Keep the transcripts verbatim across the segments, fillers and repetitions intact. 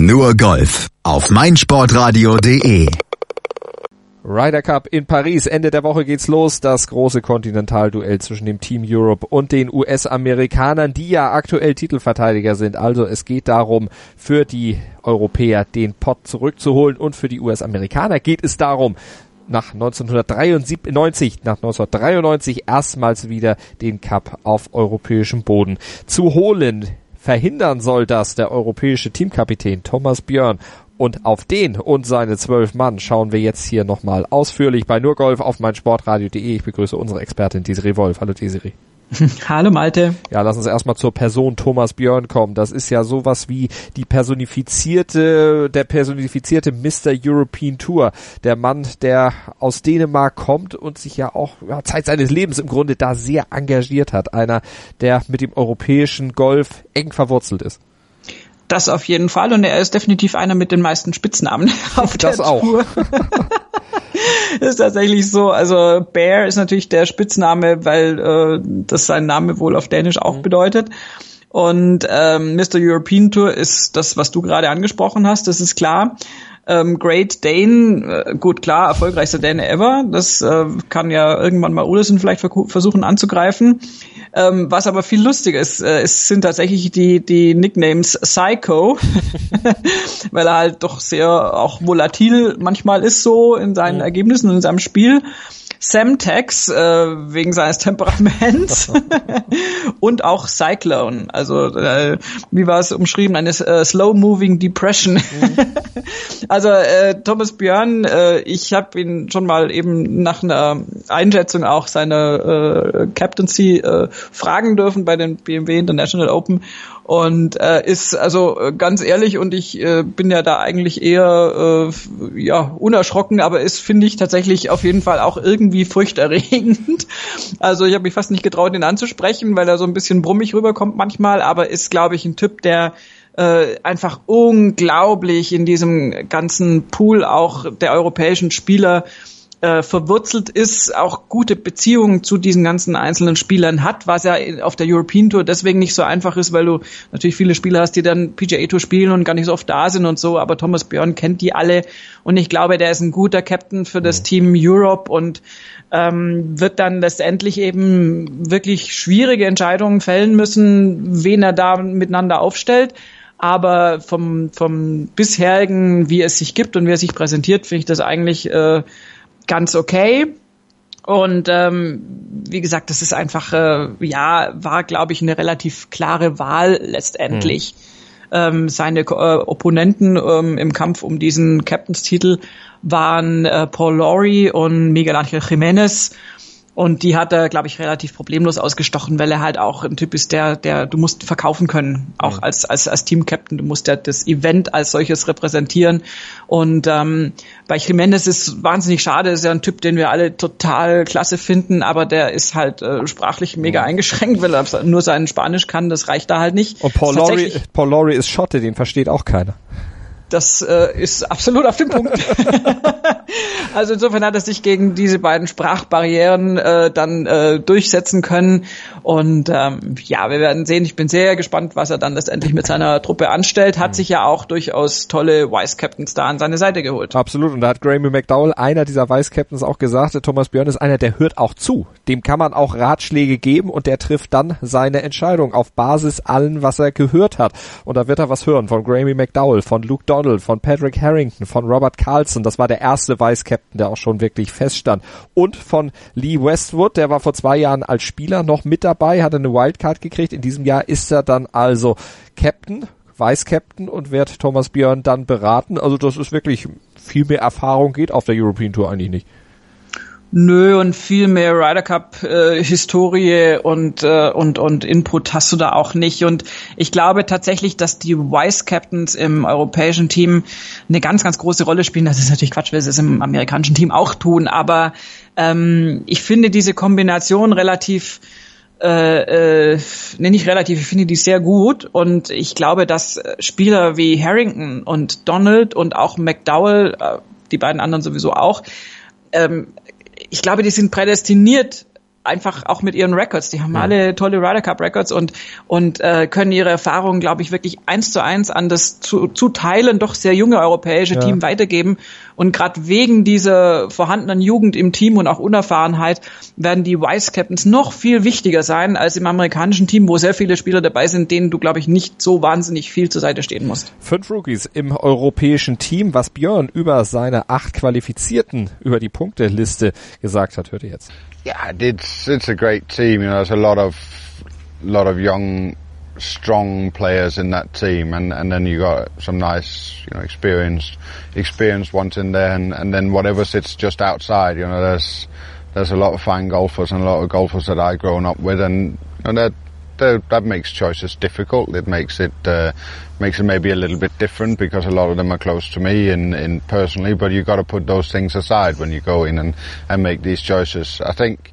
Nur Golf auf meinsportradio punkt de. Ryder Cup in Paris. Ende der Woche geht's los. Das große Kontinentalduell zwischen dem Team Europe und den U S-Amerikanern, die ja aktuell Titelverteidiger sind. Also es geht darum, für die Europäer den Pott zurückzuholen, und für die U S-Amerikaner geht es darum, nach neunzehnhundertdreiundneunzig, nach neunzehnhundertdreiundneunzig erstmals wieder den Cup auf europäischem Boden zu holen. Verhindern soll das der europäische Teamkapitän Thomas Björn. Und auf den und seine zwölf Mann schauen wir jetzt hier nochmal ausführlich bei Nur Golf auf meinsportradio punkt de. Ich begrüße unsere Expertin Desiree Wolf. Hallo Desiree. Hallo Malte. Ja, lass uns erstmal zur Person Thomas Björn kommen. Das ist ja sowas wie die personifizierte, der personifizierte Mister European Tour. Der Mann, der aus Dänemark kommt und sich ja auch ja, Zeit seines Lebens im Grunde da sehr engagiert hat. Einer, der mit dem europäischen Golf eng verwurzelt ist. Das auf jeden Fall, und er ist definitiv einer mit den meisten Spitznamen auf der das auch. Tour. Ist tatsächlich so. Also Bear ist natürlich der Spitzname, weil äh, das sein Name wohl auf Dänisch auch mhm. bedeutet. Und ähm, Mister European Tour ist das, was du gerade angesprochen hast, das ist klar. Ähm, Great Dane, äh, gut klar, erfolgreichster Däne ever. Das äh, kann ja irgendwann mal Olesen vielleicht verku- versuchen anzugreifen. Ähm, was aber viel lustiger ist, äh, es sind tatsächlich die die Nicknames Psycho, weil er halt doch sehr auch volatil manchmal ist so in seinen mhm. Ergebnissen und in seinem Spiel. Semtex, äh, wegen seines Temperaments und auch Cyclone, also äh, wie war es umschrieben, eine äh, Slow-Moving Depression. Mhm. Also äh, Thomas Björn, äh, ich habe ihn schon mal eben nach einer Einschätzung auch seiner äh, Captaincy äh, fragen dürfen bei den B M W International Open. Und äh, ist also äh, ganz ehrlich, und ich äh, bin ja da eigentlich eher äh, ja unerschrocken, aber ist, finde ich, tatsächlich auf jeden Fall auch irgendwie furchterregend. Also ich habe mich fast nicht getraut, ihn anzusprechen, weil er so ein bisschen brummig rüberkommt manchmal, aber ist, glaube ich, ein Typ, der äh, einfach unglaublich in diesem ganzen Pool auch der europäischen Spieler äh, verwurzelt ist, auch gute Beziehungen zu diesen ganzen einzelnen Spielern hat, was ja auf der European Tour deswegen nicht so einfach ist, weil du natürlich viele Spieler hast, die dann P G A Tour spielen und gar nicht so oft da sind und so, aber Thomas Björn kennt die alle, und ich glaube, der ist ein guter Captain für das Team Europe und ähm, wird dann letztendlich eben wirklich schwierige Entscheidungen fällen müssen, wen er da miteinander aufstellt. Aber vom vom bisherigen, wie es sich gibt und wie er sich präsentiert, finde ich das eigentlich äh, ganz okay. Und ähm, wie gesagt, das ist einfach, äh, ja, war, glaube ich, eine relativ klare Wahl letztendlich. Mhm. Ähm, seine äh, Opponenten ähm, im Kampf um diesen Captain's-Titel waren äh, Paul Lawrie und Miguel Ángel Jiménez. Und die hat er, glaube ich, relativ problemlos ausgestochen, weil er halt auch ein Typ ist, der, der, du musst verkaufen können, auch mhm. als, als, als Team-Captain. Du musst ja das Event als solches repräsentieren. Und ähm, bei Jiménez ist wahnsinnig schade, ist ja ein Typ, den wir alle total klasse finden, aber der ist halt äh, sprachlich mega mhm. eingeschränkt, weil er nur sein Spanisch kann, das reicht da halt nicht. Und Paul Lawrie, Paul Lawrie ist Schotte, den versteht auch keiner. Das äh, ist absolut auf dem Punkt. Also insofern hat er sich gegen diese beiden Sprachbarrieren äh, dann äh, durchsetzen können. Und ähm, ja, wir werden sehen. Ich bin sehr gespannt, was er dann letztendlich mit seiner Truppe anstellt. Hat sich ja auch durchaus tolle Vice-Captains da an seine Seite geholt. Absolut. Und da hat Graeme McDowell, einer dieser Vice-Captains, auch gesagt, Thomas Björn ist einer, der hört auch zu. Dem kann man auch Ratschläge geben und der trifft dann seine Entscheidung auf Basis allen, was er gehört hat. Und da wird er was hören von Graeme McDowell, von Luke Donald, von Patrick Harrington, von Robert Carlson. Das war der erste Vice-Captain, der auch schon wirklich feststand. Und von Lee Westwood, der war vor zwei Jahren als Spieler noch mit dabei, hat eine Wildcard gekriegt. In diesem Jahr ist er dann also Captain, Vice-Captain und wird Thomas Björn dann beraten. Also das ist wirklich, viel mehr Erfahrung geht auf der European Tour eigentlich nicht. Nö, und viel mehr Ryder Cup äh, Historie und äh, und und Input hast du da auch nicht. Und ich glaube tatsächlich, dass die Vice Captains im europäischen Team eine ganz, ganz große Rolle spielen. Das ist natürlich Quatsch, weil sie es im amerikanischen Team auch tun. Aber ähm, ich finde diese Kombination relativ äh, äh, ne, nicht relativ, ich finde die sehr gut. Und ich glaube, dass Spieler wie Harrington und Donald und auch McDowell, äh, die beiden anderen sowieso auch, ähm, ich glaube, die sind prädestiniert einfach auch mit ihren Records. Die haben ja. alle tolle Ryder Cup Records und und äh, können ihre Erfahrungen, glaube ich, wirklich eins zu eins an das zu, zu teilen doch sehr junge europäische ja. Team weitergeben. Und gerade wegen dieser vorhandenen Jugend im Team und auch Unerfahrenheit werden die Vice Captains noch viel wichtiger sein als im amerikanischen Team, wo sehr viele Spieler dabei sind, denen du, glaube ich, nicht so wahnsinnig viel zur Seite stehen musst. Fünf Rookies im europäischen Team, was Björn über seine acht Qualifizierten über die Punkteliste gesagt hat, hört ihr jetzt. Yeah, it's it's a great team. You know, there's a lot of lot of young, strong players in that team, and and then you got some nice, you know, experienced experienced ones in there, and and then whatever sits just outside. You know, there's there's a lot of fine golfers and a lot of golfers that I've grown up with, and and that that, that makes choices difficult. It makes it uh, makes it maybe a little bit different because a lot of them are close to me in in personally. But you got to put those things aside when you go in and and make these choices. I think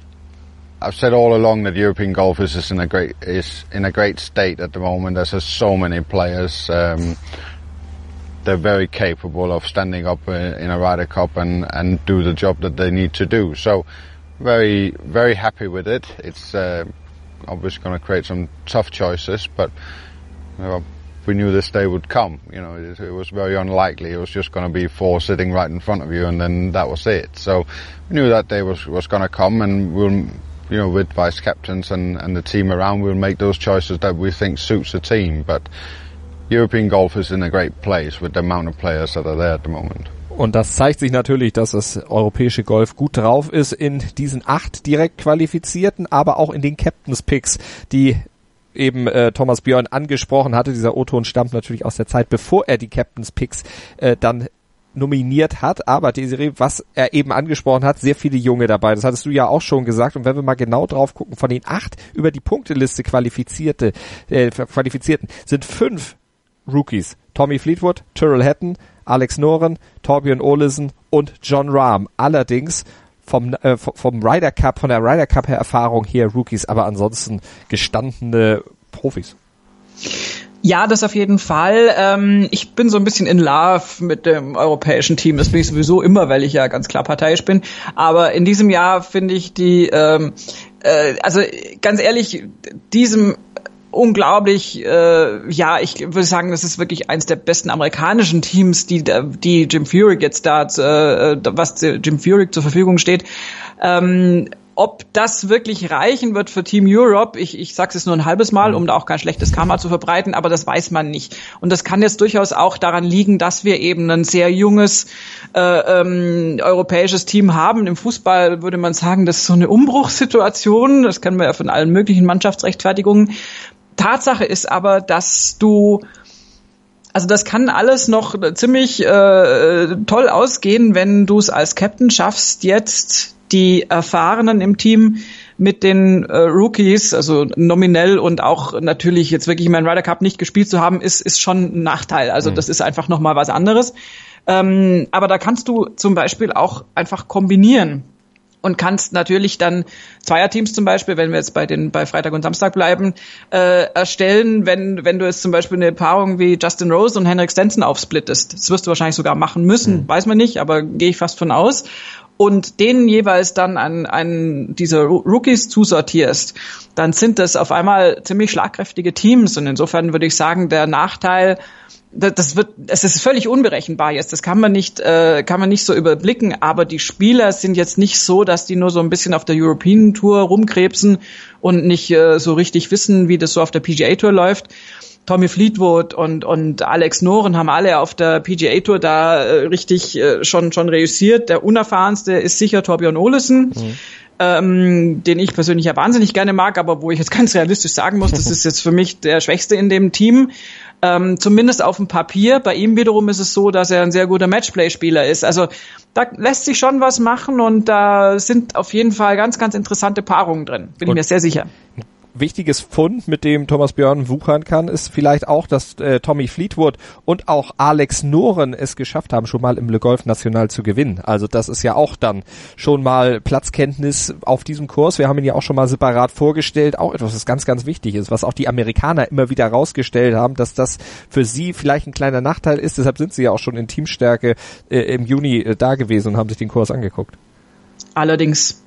I've said all along that European golf is, is in a great is in a great state at the moment. There's just so many players. Um, they're very capable of standing up in a Ryder Cup and and do the job that they need to do. So very very happy with it. It's uh, obviously going to create some tough choices, but you know, we knew this day would come. You know, it, it was very unlikely. It was just going to be four sitting right in front of you, and then that was it. So we knew that day was was going to come, and we'll. You know, with vice captains and, and the team around, we'll make those choices that we think suits the team. But European golf is in a great place with the amount of players that are there at the moment. Und das zeigt sich natürlich, dass das europäische Golf gut drauf ist in diesen acht direkt Qualifizierten, aber auch in den Captains Picks, die eben äh, Thomas Björn angesprochen hatte. Dieser O-Ton stammt natürlich aus der Zeit, bevor er die Captains Picks äh, dann nominiert hat, aber Desiree, was er eben angesprochen hat, sehr viele Junge dabei. Das hattest du ja auch schon gesagt. Und wenn wir mal genau drauf gucken, von den acht über die Punkteliste qualifizierte, äh, qualifizierten sind fünf Rookies. Tommy Fleetwood, Tyrrell Hatton, Alex Noren, Thorbjörn Olesen und Jon Rahm. Allerdings vom äh, vom Ryder Cup, von der Ryder Cup Erfahrung her Rookies, aber ansonsten gestandene Profis. Ja, das auf jeden Fall. Ähm, ich bin so ein bisschen in love mit dem europäischen Team. Das bin ich sowieso immer, weil ich ja ganz klar parteiisch bin. Aber in diesem Jahr finde ich die, ähm, äh, also ganz ehrlich, diesem unglaublich, äh, ja, ich würde sagen, das ist wirklich eins der besten amerikanischen Teams, die die Jim Furyk jetzt da, äh, was Jim Furyk zur Verfügung steht. Ähm, Ob das wirklich reichen wird für Team Europe, ich, ich sage es jetzt nur ein halbes Mal, um da auch kein schlechtes Karma zu verbreiten, aber das weiß man nicht. Und das kann jetzt durchaus auch daran liegen, dass wir eben ein sehr junges äh, ähm, europäisches Team haben. Im Fußball würde man sagen, das ist so eine Umbruchssituation. Das kennen wir ja von allen möglichen Mannschaftsrechtfertigungen. Tatsache ist aber, dass du Also das kann alles noch ziemlich äh, toll ausgehen, wenn du es als Captain schaffst, jetzt die Erfahrenen im Team mit den äh, Rookies, also nominell und auch natürlich jetzt wirklich meinen Ryder Cup nicht gespielt zu haben, ist ist schon ein Nachteil. Also mhm. das ist einfach nochmal was anderes. Ähm, aber da kannst du zum Beispiel auch einfach kombinieren. Und kannst natürlich dann Zweierteams zum Beispiel, wenn wir jetzt bei den bei Freitag und Samstag bleiben, äh, erstellen, wenn wenn du jetzt zum Beispiel eine Paarung wie Justin Rose und Henrik Stenson aufsplittest. Das wirst du wahrscheinlich sogar machen müssen, mhm. weiß man nicht, aber gehe ich fast von aus. Und denen jeweils dann an, an diese Rookies zusortierst, dann sind das auf einmal ziemlich schlagkräftige Teams. Und insofern würde ich sagen, der Nachteil, das wird, es ist völlig unberechenbar jetzt. Das kann man nicht, äh, kann man nicht so überblicken. Aber die Spieler sind jetzt nicht so, dass die nur so ein bisschen auf der European Tour rumkrebsen und nicht äh, so richtig wissen, wie das so auf der P G A Tour läuft. Tommy Fleetwood und und Alex Noren haben alle auf der P G A Tour da äh, richtig äh, schon schon reüssiert. Der unerfahrenste ist sicher Thorbjörn Olesen. Mhm. Ähm, den ich persönlich ja wahnsinnig gerne mag, aber wo ich jetzt ganz realistisch sagen muss, das ist jetzt für mich der Schwächste in dem Team. Ähm, zumindest auf dem Papier. Bei ihm wiederum ist es so, dass er ein sehr guter Matchplay-Spieler ist. Also da lässt sich schon was machen und da sind auf jeden Fall ganz, ganz interessante Paarungen drin. Bin und ich mir sehr sicher. Wichtiges Fund, mit dem Thomas Björn wuchern kann, ist vielleicht auch, dass äh, Tommy Fleetwood und auch Alex Noren es geschafft haben, schon mal im Le Golf National zu gewinnen. Also das ist ja auch dann schon mal Platzkenntnis auf diesem Kurs. Wir haben ihn ja auch schon mal separat vorgestellt. Auch etwas, was ganz, ganz wichtig ist, was auch die Amerikaner immer wieder rausgestellt haben, dass das für sie vielleicht ein kleiner Nachteil ist. Deshalb sind sie ja auch schon in Teamstärke äh, im Juni äh, da gewesen und haben sich den Kurs angeguckt. Allerdings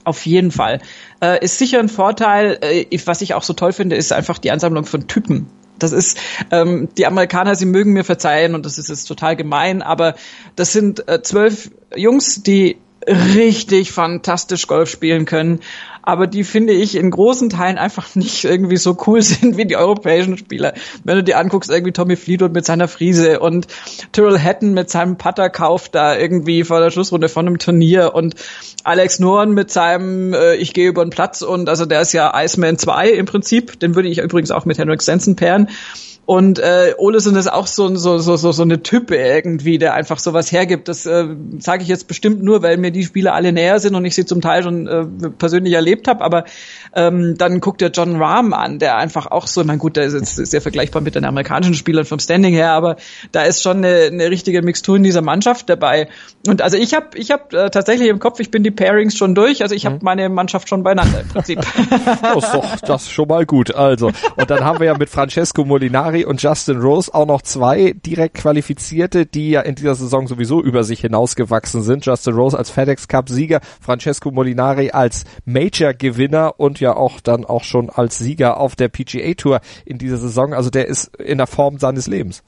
Auf jeden Fall. Äh, ist sicher ein Vorteil. Äh, was ich auch so toll finde, ist einfach die Ansammlung von Typen. Das ist, ähm, die Amerikaner, sie mögen mir verzeihen und das ist jetzt total gemein, aber das sind äh, zwölf Jungs, die richtig fantastisch Golf spielen können, aber die, finde ich, in großen Teilen einfach nicht irgendwie so cool sind wie die europäischen Spieler. Wenn du dir anguckst, irgendwie Tommy Fleetwood mit seiner Friese und Tyrrell Hatton mit seinem Putterkauf da irgendwie vor der Schlussrunde von einem Turnier und Alex Noren mit seinem äh, ich gehe über den Platz und also der ist ja Iceman zwei im Prinzip, den würde ich übrigens auch mit Henrik Stenson pairen. Und äh, Olesen ist auch so so so so so eine Type irgendwie, der einfach sowas hergibt. Das äh, sage ich jetzt bestimmt nur, weil mir die Spieler alle näher sind und ich sie zum Teil schon äh, persönlich erlebt habe. Aber ähm, dann guckt der John Rahm an, der einfach auch so, mein gut, der ist jetzt sehr vergleichbar mit den amerikanischen Spielern vom Standing her, aber da ist schon eine, eine richtige Mixtur in dieser Mannschaft dabei. Und also ich habe ich habe äh, tatsächlich im Kopf, ich bin die Pairings schon durch. Also ich habe mhm. meine Mannschaft schon beieinander im Prinzip. Das ist doch das ist schon mal gut. Also und dann haben wir ja mit Francesco Molinari und Justin Rose auch noch zwei direkt Qualifizierte, die ja in dieser Saison sowieso über sich hinausgewachsen sind. Justin Rose als FedEx Cup Sieger, Francesco Molinari als Major Gewinner und ja auch dann auch schon als Sieger auf der P G A Tour in dieser Saison. Also der ist in der Form seines Lebens.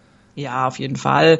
Ja, auf jeden Fall.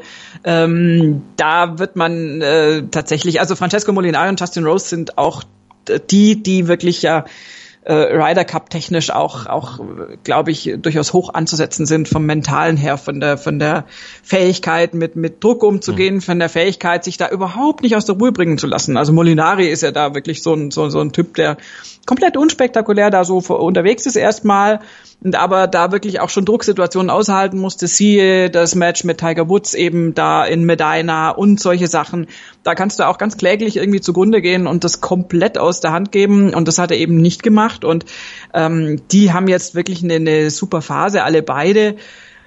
Ähm, da wird man äh, tatsächlich, also Francesco Molinari und Justin Rose sind auch die, die wirklich ja äh, Ryder Cup technisch auch, auch glaube ich, durchaus hoch anzusetzen sind vom Mentalen her, von der von der Fähigkeit, mit mit Druck umzugehen, mhm. von der Fähigkeit, sich da überhaupt nicht aus der Ruhe bringen zu lassen. Also Molinari ist ja da wirklich so ein so, so ein Typ, der komplett unspektakulär da so unterwegs ist erstmal, und aber da wirklich auch schon Drucksituationen aushalten musste. Siehe das Match mit Tiger Woods eben da in Medina und solche Sachen. Da kannst du auch ganz kläglich irgendwie zugrunde gehen und das komplett aus der Hand geben, und das hat er eben nicht gemacht, und ähm, die haben jetzt wirklich eine, eine super Phase, alle beide.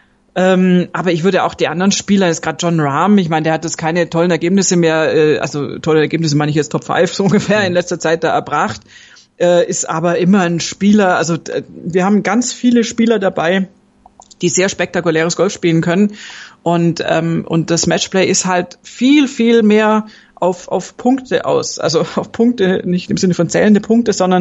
Ähm, aber ich würde auch die anderen Spieler, ist gerade John Rahm, ich meine, der hat jetzt keine tollen Ergebnisse mehr, äh, also tolle Ergebnisse meine ich jetzt Top fünf so ungefähr in letzter Zeit da erbracht. Äh, ist aber immer ein Spieler, also äh, wir haben ganz viele Spieler dabei, die sehr spektakuläres Golf spielen können, und ähm, und das Matchplay ist halt viel, viel mehr auf auf Punkte aus, also auf Punkte, nicht im Sinne von zählende Punkte, sondern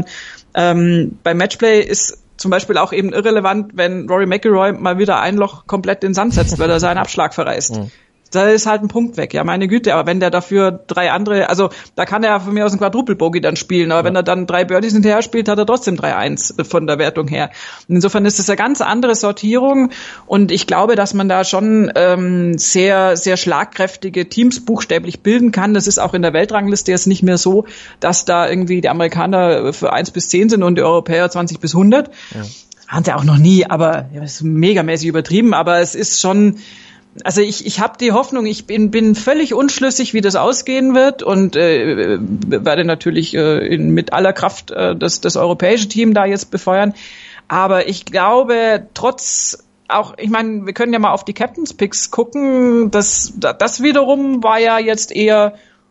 ähm, beim Matchplay ist zum Beispiel auch eben irrelevant, wenn Rory McIlroy mal wieder ein Loch komplett in den Sand setzt, weil er seinen Abschlag verreißt. Mhm. Da ist halt ein Punkt weg, ja, meine Güte, aber wenn der dafür drei andere, also da kann er von mir aus einen Quadruple-Bogey dann spielen, aber ja. wenn er dann drei Birdies hinterher spielt, hat er trotzdem drei eins von der Wertung her. Und insofern ist das eine ganz andere Sortierung, und ich glaube, dass man da schon ähm, sehr, sehr schlagkräftige Teams buchstäblich bilden kann. Das ist auch in der Weltrangliste jetzt nicht mehr so, dass da irgendwie die Amerikaner für eins bis zehn sind und die Europäer zwanzig bis hundert. Ja. Waren sie auch noch nie, aber ja, das ist megamäßig übertrieben, aber es ist schon... Also ich ich habe die Hoffnung, ich bin bin völlig unschlüssig, wie das ausgehen wird, und äh, werde natürlich äh, in, mit aller Kraft äh, das das europäische Team da jetzt befeuern. Aber ich glaube, trotz auch, ich meine, wir können ja mal auf die Captain's Picks gucken. Das das wiederum war ja jetzt eher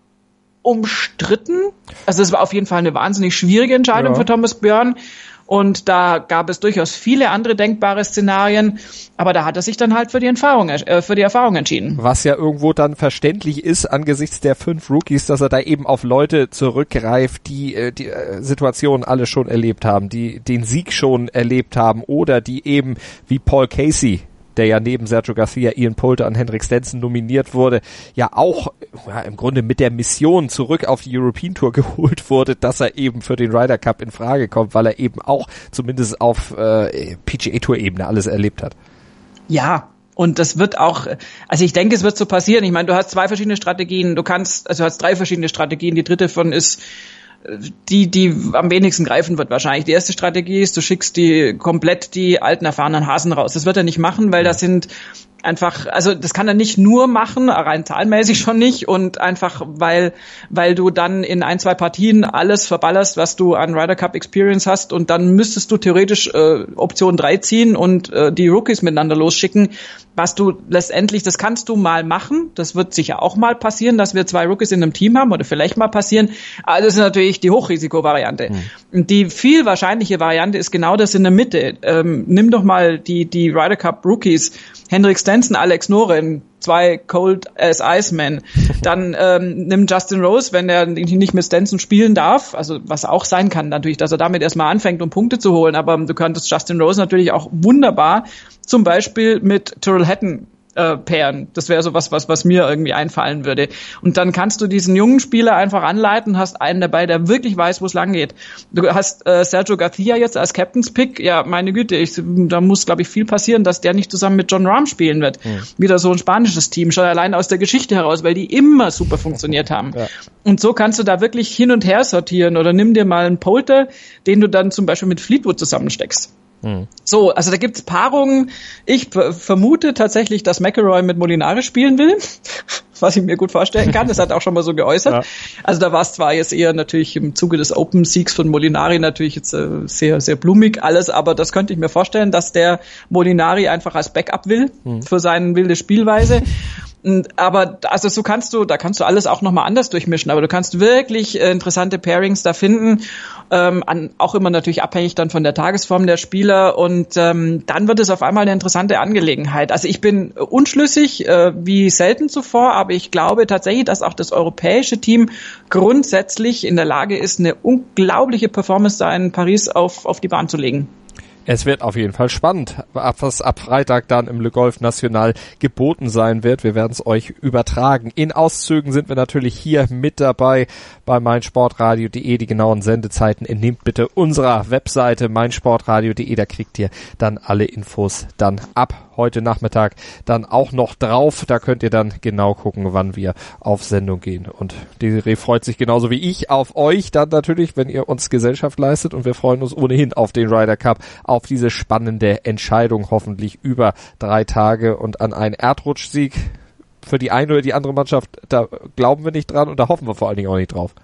umstritten. Also es war auf jeden Fall eine wahnsinnig schwierige Entscheidung ja. für Thomas Björn. Und da gab es durchaus viele andere denkbare Szenarien, aber da hat er sich dann halt für die Erfahrung, äh, für die Erfahrung entschieden. Was ja irgendwo dann verständlich ist angesichts der fünf Rookies, dass er da eben auf Leute zurückgreift, die äh, die äh, Situation alle schon erlebt haben, die den Sieg schon erlebt haben, oder die eben wie Paul Casey, der ja neben Sergio Garcia, Ian Poulter und Henrik Stenson nominiert wurde, ja auch ja, im Grunde mit der Mission zurück auf die European Tour geholt wurde, dass er eben für den Ryder Cup in Frage kommt, weil er eben auch zumindest auf äh, P G A Tour Ebene alles erlebt hat. Ja, und das wird auch, also ich denke, es wird so passieren. Ich meine, du hast zwei verschiedene Strategien, du kannst, also du hast drei verschiedene Strategien, die dritte von ist die, die am wenigsten greifen wird wahrscheinlich. Die erste Strategie ist, du schickst die komplett die alten, erfahrenen Hasen raus. Das wird er nicht machen, weil das sind einfach, also das kann er nicht nur machen, rein zahlenmäßig schon nicht, und einfach, weil weil du dann in ein, zwei Partien alles verballerst, was du an Ryder Cup Experience hast, und dann müsstest du theoretisch äh, Option drei ziehen und äh, die Rookies miteinander losschicken, was du letztendlich, das kannst du mal machen, das wird sicher auch mal passieren, dass wir zwei Rookies in einem Team haben, oder vielleicht mal passieren, aber das ist natürlich die Hochrisiko-Variante. Mhm. Die viel wahrscheinliche Variante ist genau das in der Mitte. Ähm, nimm doch mal die die Ryder Cup Rookies, Henrik Stenson Stenson, Alex Noren, zwei Cold as Iceman. Dann ähm, nimm Justin Rose, wenn er nicht mit Stenson spielen darf, also was auch sein kann natürlich, dass er damit erstmal anfängt, um Punkte zu holen, aber du könntest Justin Rose natürlich auch wunderbar zum Beispiel mit Tyrrell Hatton Äh, pairen. Das wäre so was, was, was mir irgendwie einfallen würde. Und dann kannst du diesen jungen Spieler einfach anleiten, hast einen dabei, der wirklich weiß, wo es lang geht. Du hast äh, Sergio Garcia jetzt als Captain's Pick. Ja, meine Güte, ich, da muss, glaube ich, viel passieren, dass der nicht zusammen mit John Rahm spielen wird. Mhm. Wieder so ein spanisches Team, schon allein aus der Geschichte heraus, weil die immer super funktioniert haben. Ja. Und so kannst du da wirklich hin und her sortieren oder nimm dir mal einen Poulter, den du dann zum Beispiel mit Fleetwood zusammensteckst. Hm. So, also da gibt's Paarungen. Ich p- vermute tatsächlich, dass McIlroy mit Molinari spielen will, was ich mir gut vorstellen kann. Das hat er auch schon mal so geäußert. Ja. Also da war es zwar jetzt eher natürlich im Zuge des Open-Siegs von Molinari natürlich jetzt äh, sehr, sehr blumig alles, aber das könnte ich mir vorstellen, dass der Molinari einfach als Backup will hm. für seine wilde Spielweise. Aber also so kannst du, da kannst du alles auch nochmal anders durchmischen, aber du kannst wirklich äh, interessante Pairings da finden, ähm, an, auch immer natürlich abhängig dann von der Tagesform der Spieler und ähm, dann wird es auf einmal eine interessante Angelegenheit. Also ich bin unschlüssig, äh, wie selten zuvor, aber ich glaube tatsächlich, dass auch das europäische Team grundsätzlich in der Lage ist, eine unglaubliche Performance da in Paris auf, auf die Bahn zu legen. Es wird auf jeden Fall spannend, was ab Freitag dann im Le Golf National geboten sein wird. Wir werden es euch übertragen. In Auszügen sind wir natürlich hier mit dabei bei meinsportradio punkt de. Die genauen Sendezeiten entnehmt bitte unserer Webseite meinsportradio punkt de. Da kriegt ihr dann alle Infos dann ab heute Nachmittag dann auch noch drauf. Da könnt ihr dann genau gucken, wann wir auf Sendung gehen. Und Desiree freut sich genauso wie ich auf euch dann natürlich, wenn ihr uns Gesellschaft leistet. Und wir freuen uns ohnehin auf den Ryder Cup, auf diese spannende Entscheidung hoffentlich über drei Tage und an einen Erdrutschsieg für die eine oder die andere Mannschaft. Da glauben wir nicht dran und da hoffen wir vor allen Dingen auch nicht drauf.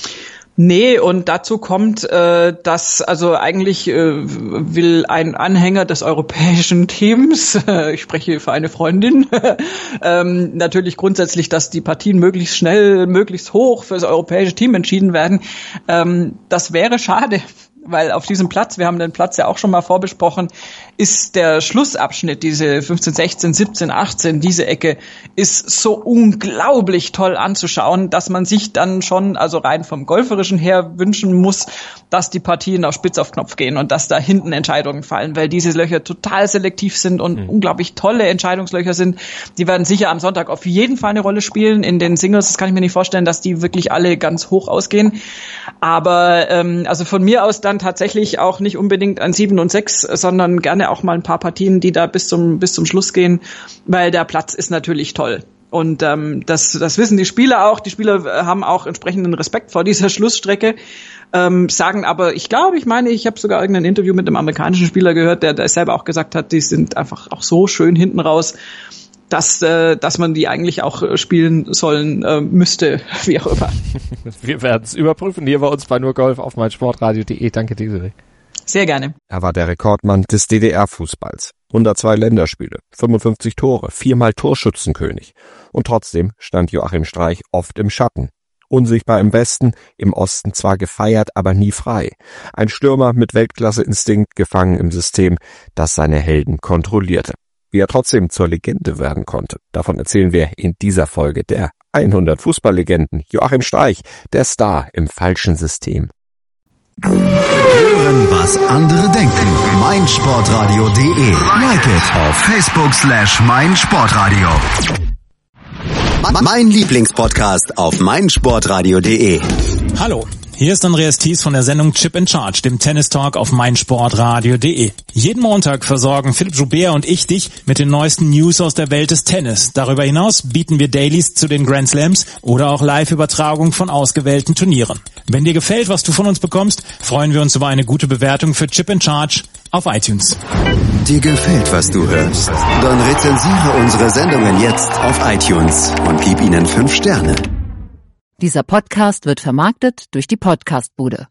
Nee, und dazu kommt, äh, dass also eigentlich äh, will ein Anhänger des europäischen Teams, äh, ich spreche für eine Freundin, ähm, natürlich grundsätzlich, dass die Partien möglichst schnell, möglichst hoch für das europäische Team entschieden werden. Ähm, das wäre schade, weil auf diesem Platz, wir haben den Platz ja auch schon mal vorbesprochen, ist der Schlussabschnitt, diese fünfzehn, sechzehn, siebzehn, achtzehn, diese Ecke, ist so unglaublich toll anzuschauen, dass man sich dann schon, also rein vom Golferischen her, wünschen muss, dass die Partien auf Spitz auf Knopf gehen und dass da hinten Entscheidungen fallen, weil diese Löcher total selektiv sind und mhm. unglaublich tolle Entscheidungslöcher sind. Die werden sicher am Sonntag auf jeden Fall eine Rolle spielen. In den Singles, das kann ich mir nicht vorstellen, dass die wirklich alle ganz hoch ausgehen. Aber ähm, also von mir aus dann tatsächlich auch nicht unbedingt an sieben und sechs, sondern gerne auch mal ein paar Partien, die da bis zum bis zum Schluss gehen, weil der Platz ist natürlich toll. Und ähm, das das wissen die Spieler auch. Die Spieler haben auch entsprechenden Respekt vor dieser Schlussstrecke, ähm, sagen aber, ich glaube, ich meine, ich habe sogar irgendein Interview mit einem amerikanischen Spieler gehört, der, der selber auch gesagt hat, die sind einfach auch so schön hinten raus, dass äh, dass man die eigentlich auch äh, spielen sollen äh, müsste, wie auch immer. Wir werden es überprüfen hier bei uns bei Nur Golf auf meinsportradio punkt de. Danke, Desiree. Sehr gerne. Er war der Rekordmann des D D R-Fußballs. hundertzwei Länderspiele, fünfundfünfzig Tore, viermal Torschützenkönig. Und trotzdem stand Joachim Streich oft im Schatten. Unsichtbar im Westen, im Osten zwar gefeiert, aber nie frei. Ein Stürmer mit Weltklasse-Instinkt, gefangen im System, das seine Helden kontrollierte. Wie er trotzdem zur Legende werden konnte, davon erzählen wir in dieser Folge der hundert Fußballlegenden. Joachim Streich, der Star im falschen System. Hören, was andere denken. meinsportradio punkt de. Like it auf Facebook slash meinsportradio. Mein Lieblingspodcast auf meinsportradio punkt de. Hallo, hier ist Andreas Thies von der Sendung Chip in Charge, dem Tennis-Talk auf meinsportradio punkt de. Jeden Montag versorgen Philipp Joubert und ich dich mit den neuesten News aus der Welt des Tennis. Darüber hinaus bieten wir Dailies zu den Grand Slams oder auch Live-Übertragung von ausgewählten Turnieren. Wenn dir gefällt, was du von uns bekommst, freuen wir uns über eine gute Bewertung für Chip in Charge auf iTunes. Dir gefällt, was du hörst? Dann rezensiere unsere Sendungen jetzt auf iTunes und gib ihnen fünf Sterne. Dieser Podcast wird vermarktet durch die Podcastbude.